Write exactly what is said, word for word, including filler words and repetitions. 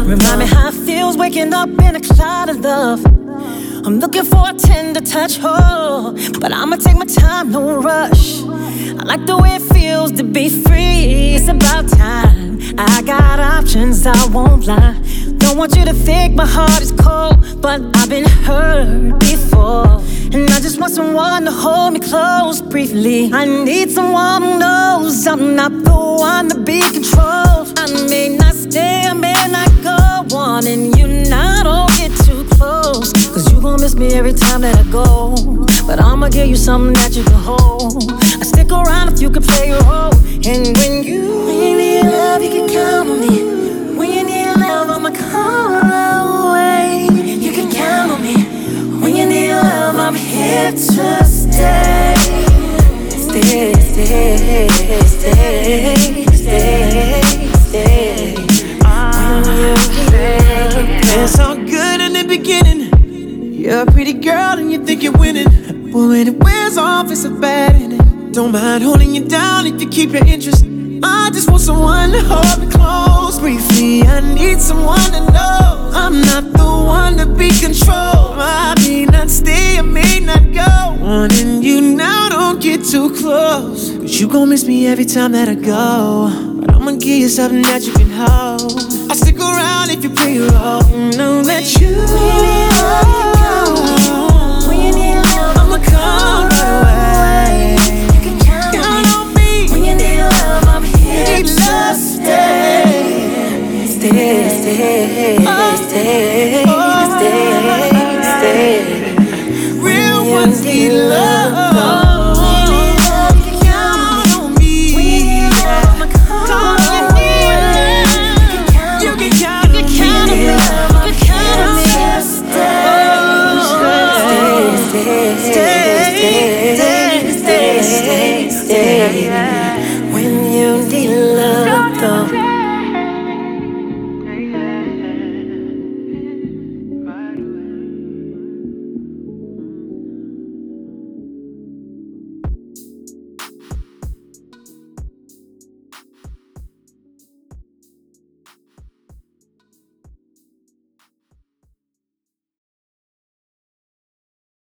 Remind me how it feels waking up in a cloud of love. I'm looking for a tender touch, oh, but I'ma take my time, no rush. I like the way it feels to be free. It's about time. I got options, I won't lie. Don't want you to think my heart is cold, but I've been hurt before. And I just want someone to hold me close briefly. I need someone who knows I'm not the one to be controlled. I may not stay, I may not go, wanting you now, don't get too close, cause you gon' miss me every time that I go. But I'ma give you something that you can hold. I stick around if you can play your role. And when you, when you need love, you can count on me. When you need love, I'ma call away. You can count on me. When you need love, I'm here to stay. Stay, stay, stay, stay, stay. It's all good in the beginning. You're a pretty girl and you think you're winning, but when it wears off, it's a bad ending. Don't mind holding you down if you keep your interest. I just want someone to hold me close briefly. I need someone to know I'm not the one to be controlled. I may not stay, I may not go, wanting you now, don't get too close, cause you gon' miss me every time that I go. But I'ma give you something that you can hold. I'll stick around if you play your role. You know that you need love. When you need love, I'ma come right away. you can count on me. When you need love, I'm here to stay. Stay, stay, stay, stay, stay. Real ones need love.